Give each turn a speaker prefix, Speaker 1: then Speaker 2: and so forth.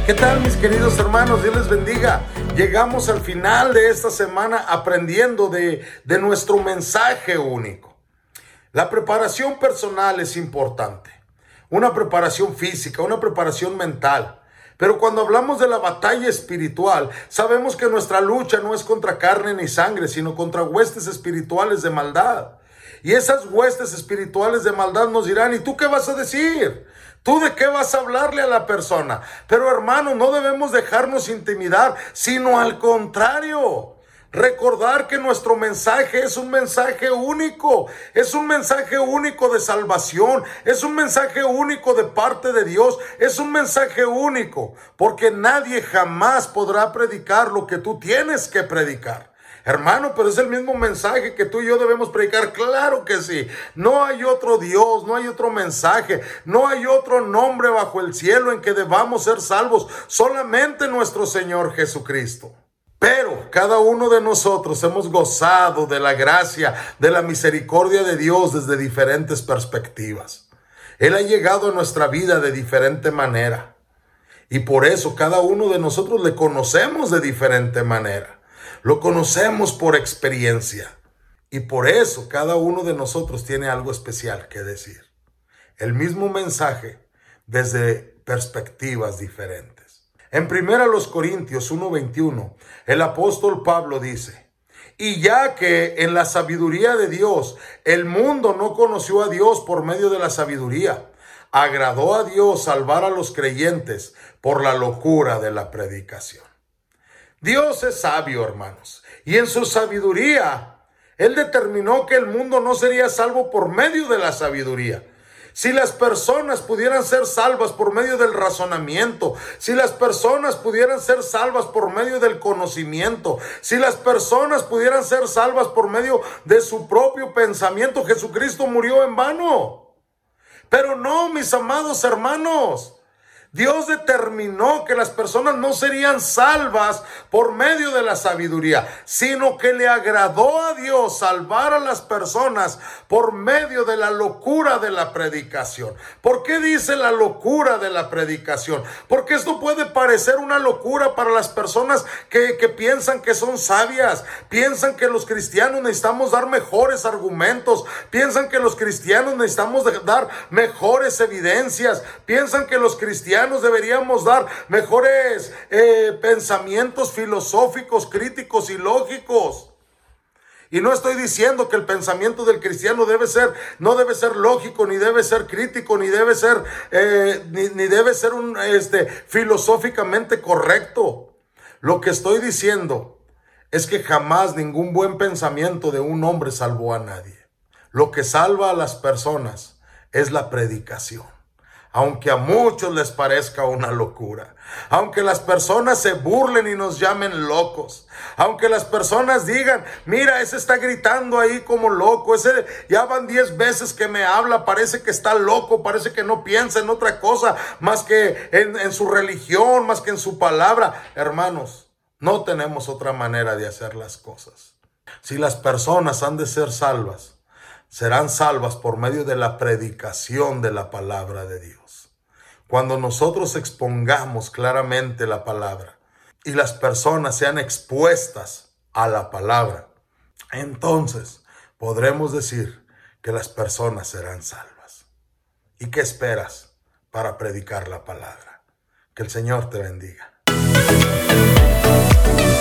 Speaker 1: ¿Qué tal, mis queridos hermanos? Dios les bendiga. Llegamos al final de esta semana aprendiendo de nuestro mensaje único. La preparación personal es importante. Una preparación física, una preparación mental. Pero cuando hablamos de la batalla espiritual, sabemos que nuestra lucha no es contra carne ni sangre, sino contra huestes espirituales de maldad. Y esas huestes espirituales de maldad nos dirán, ¿y tú qué vas a decir? ¿Tú de qué vas a hablarle a la persona? Pero hermano, no debemos dejarnos intimidar, sino al contrario. Recordar que nuestro mensaje es un mensaje único. Es un mensaje único de salvación. Es un mensaje único de parte de Dios. Es un mensaje único. Porque nadie jamás podrá predicar lo que tú tienes que predicar. Hermano, pero es el mismo mensaje que tú y yo debemos predicar. Claro que sí. No hay otro Dios, no hay otro mensaje, no hay otro nombre bajo el cielo en que debamos ser salvos. Solamente nuestro Señor Jesucristo. Pero cada uno de nosotros hemos gozado de la gracia, de la misericordia de Dios desde diferentes perspectivas. Él ha llegado a nuestra vida de diferente manera. Y por eso cada uno de nosotros le conocemos de diferente manera. Lo conocemos por experiencia. Y por eso cada uno de nosotros tiene algo especial que decir. El mismo mensaje desde perspectivas diferentes. En 1 Corintios 1:21, el apóstol Pablo dice: y ya que en la sabiduría de Dios, el mundo no conoció a Dios por medio de la sabiduría, agradó a Dios salvar a los creyentes por la locura de la predicación. Dios es sabio, hermanos, y en su sabiduría, Él determinó que el mundo no sería salvo por medio de la sabiduría. Si las personas pudieran ser salvas por medio del razonamiento, si las personas pudieran ser salvas por medio del conocimiento, si las personas pudieran ser salvas por medio de su propio pensamiento, Jesucristo murió en vano. Pero no, mis amados hermanos. Dios determinó que las personas no serían salvas por medio de la sabiduría, sino que le agradó a Dios salvar a las personas por medio de la locura de la predicación. ¿Por qué dice la locura de la predicación? Porque esto puede parecer una locura para las personas que piensan que son sabias, piensan que los cristianos necesitamos dar mejores argumentos, piensan que los cristianos necesitamos dar mejores evidencias, piensan que los cristianos deberíamos dar mejores pensamientos filosóficos, críticos y lógicos. Y no estoy diciendo que el pensamiento del cristiano no debe ser lógico, ni debe ser crítico, ni debe ser filosóficamente correcto. Lo que estoy diciendo es que jamás ningún buen pensamiento de un hombre salvó a nadie. Lo que salva a las personas es la predicación. Aunque a muchos les parezca una locura, aunque las personas se burlen y nos llamen locos, aunque las personas digan, mira, ese está gritando ahí como loco, ese ya van 10 veces que me habla, parece que está loco, parece que no piensa en otra cosa más que en su religión, más que en su palabra. Hermanos, no tenemos otra manera de hacer las cosas. Si las personas han de ser salvas, serán salvas por medio de la predicación de la palabra de Dios. Cuando nosotros expongamos claramente la palabra y las personas sean expuestas a la palabra, entonces podremos decir que las personas serán salvas. ¿Y qué esperas para predicar la palabra? Que el Señor te bendiga.